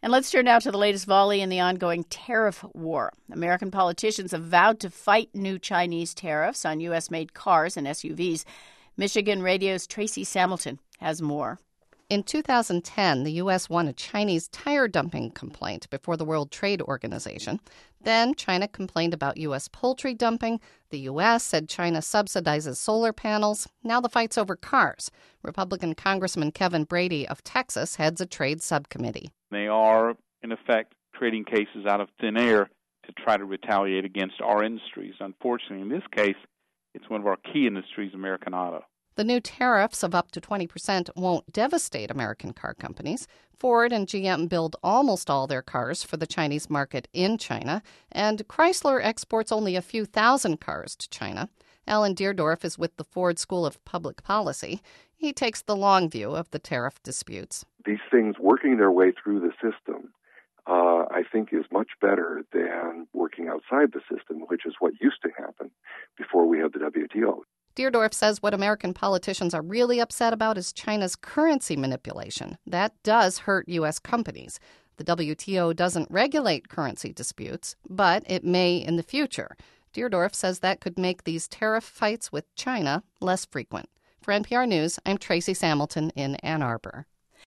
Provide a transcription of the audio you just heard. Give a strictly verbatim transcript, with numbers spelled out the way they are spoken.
And let's turn now to the latest volley in the ongoing tariff war. American politicians have vowed to fight new Chinese tariffs on U S-made cars and S U Vs. Michigan Radio's Tracy Samilton has more. In two thousand ten, the U S won a Chinese tire dumping complaint before the World Trade Organization. Then China complained about U S poultry dumping. The U S said China subsidizes solar panels. Now the fight's over cars. Republican Congressman Kevin Brady of Texas heads a trade subcommittee. They are, in effect, creating cases out of thin air to try to retaliate against our industries. Unfortunately, in this case, it's one of our key industries, American auto. The new tariffs of up to twenty percent won't devastate American car companies. Ford and G M build almost all their cars for the Chinese market in China, and Chrysler exports only a few thousand cars to China. Alan Deerdorf is with the Ford School of Public Policy. He takes the long view of the tariff disputes. These things working their way through the system, uh, I think, is much better than working outside the system, which is what used to happen before we had the W T O. Deerdorf says what American politicians are really upset about is China's currency manipulation. That does hurt U S companies. The W T O doesn't regulate currency disputes, but it may in the future. Deerdorf says that could make these tariff fights with China less frequent. For N P R News, I'm Tracy Samilton in Ann Arbor.